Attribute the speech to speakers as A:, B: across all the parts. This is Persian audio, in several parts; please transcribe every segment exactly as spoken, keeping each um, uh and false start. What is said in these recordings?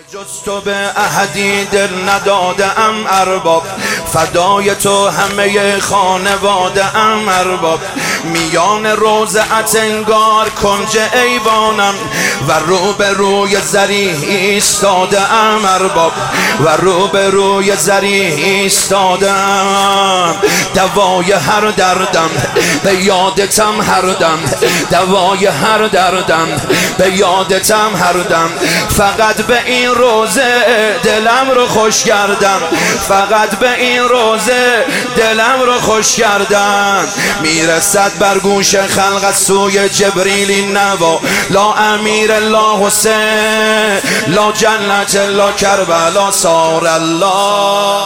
A: جز تو به احدی دل نداده ام ارباب، فدای تو همه خانواده ام ارباب. میان روضه‌ات انگار کنج ایوانم و رو به روی زری ایستاده ام ارباب، و رو به روی زری ایستاده ام. دوای هر دردم به یادتم هر دم، دوای هر دردم به یادتم هر دم. فقط به این روزه دلم رو خوش کردم، فقط به این روزه دلم رو خوش کردم. میرسد بر گوش خلق از سوی جبریل نوا، لا امیر الله حسین، لا جنت لا کربلا، صار الله.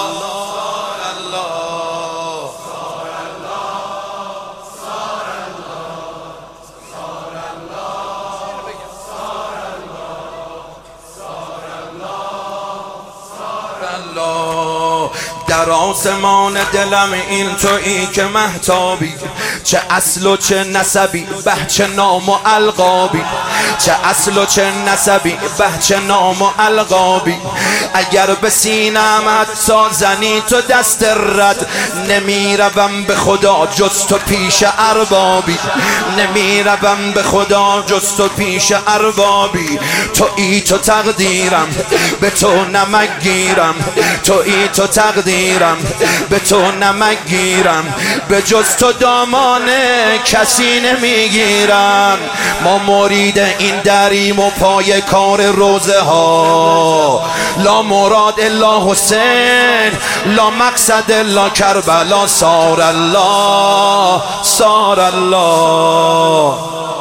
A: در آسمان دلم این تویی که مهتابی، چه اصل و چه نسبی به چه نام و القابی، چه اصل و چه نسبی به چه نام و القابی. اگر به سینه‌ام سازنی تو دست رد، نمیروم به خدا جز تو پیش اربابی، نمیروم به خدا جز تو پیش اربابی. تو ای تو تقدیرم به تو نمک گیرم، تو ای تو تقدیرم به تو نمک گیرم. به جز تو دامانه کسی نمیگیرم. ما مرید این دریم و پای کار روزه ها، لا مراد الا حسین، لا مقصد الا کربلا، صار الله، صار الله.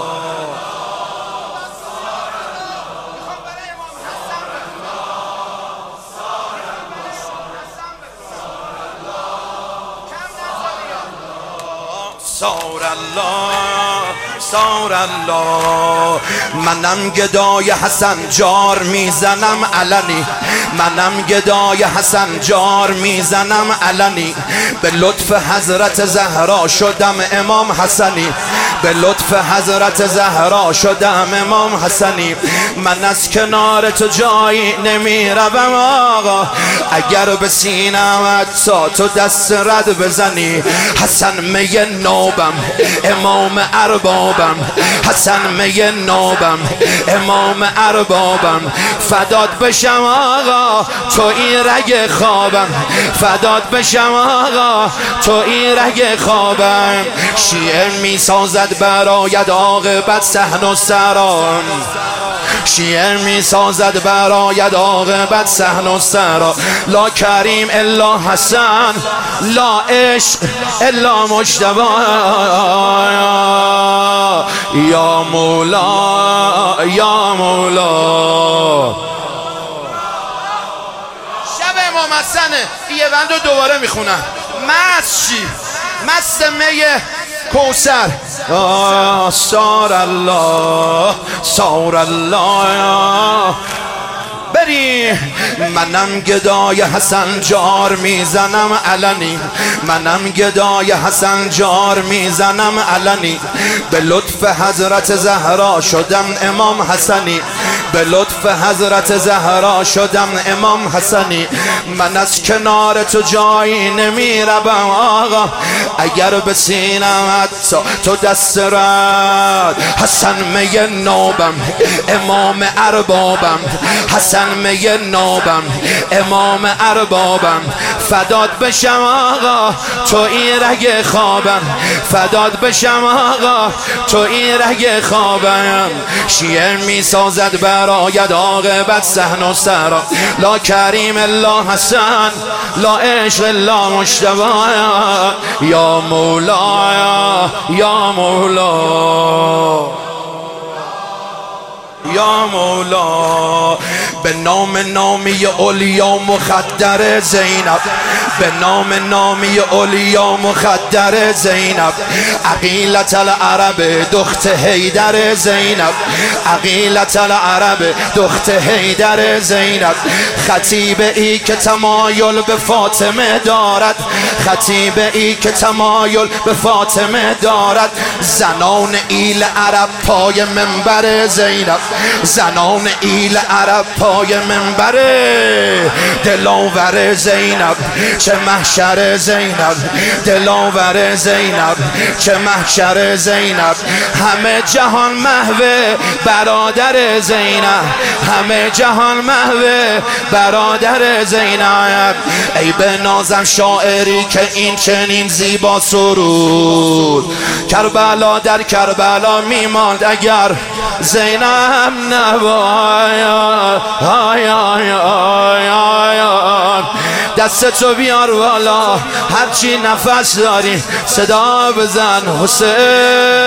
A: صار الله، صار الله. منم گدای حسن جار میزنم علنی، منم گدای حسن جار میزنم علنی. به لطف حضرت زهرا شدم امام حسنی، به لطف حضرت زهرا شدم امام حسنی. من از کنار تو جایی نمیروم آقا، اگر به سینه‌ام تو دست رد بزنی. حسن می نوبم امام اربابم، حسن می نوبم امام اربابم. فدات بشم آقا تو این رگ خوابم، فدات بشم آقا تو این رگ خوابم. شیعه می سازد برای عاقبت صحن و سرام، شیعه می سازد برای عاقبت صحن و سرا. لا کریم الا حسن، لا عشق الا مجتبی، یا مولا یا مولا. شب امام حسنه، یه بند رو دوباره میخونم. مست شی، مست می کوثر. صار الله، صار الله. بری منم گدای حسن جار میزنم علنی، منم گدای حسن جار میزنم علنی. به لطف حضرت زهرا شدم امام حسنی، به لطف حضرت زهرا شدم امام حسنی. من از کنار تو جایی نمیروم آقا، اگر به سینه‌ام تو دست رد. حسن می نوبم امام اربابم، حسن می نوبم امام اربابم. فدات بشم آقا تو این رگ خوابم، فدات بشم آقا تو این رگ خوابم. شیعه می سازد برای عاقبت صحن و سرا. لا کریم الا حسن، لا عشق الا مجتبی، یا مولا یا مولا یا مولا. به نام نامی اولیا مخدر زینب، به نام نامی اولیا مخدر زینب، عقیلت العرب دخت حیدر زینب، عقیلت العرب دخت حیدر زینب. خطیب ای که تمایل به فاطمه دارد، خطیب ای که تمایل به فاطمه دارد. زنان ایل عرب پای منبر زینب، زنان ایل عرب پای منبر. دلاور زینب چه محشر زینب، دلاور زینب چه محشر زینب. همه جهان محو برادر زینب، همه جهان محو برادر زینب. ای به نازم شاعری که این چنین زیبا سرود، کربلا در کربلا میماند اگر زینب نباید. دست تو بیار والا، هرچی نفس داری صدا بزن حسین.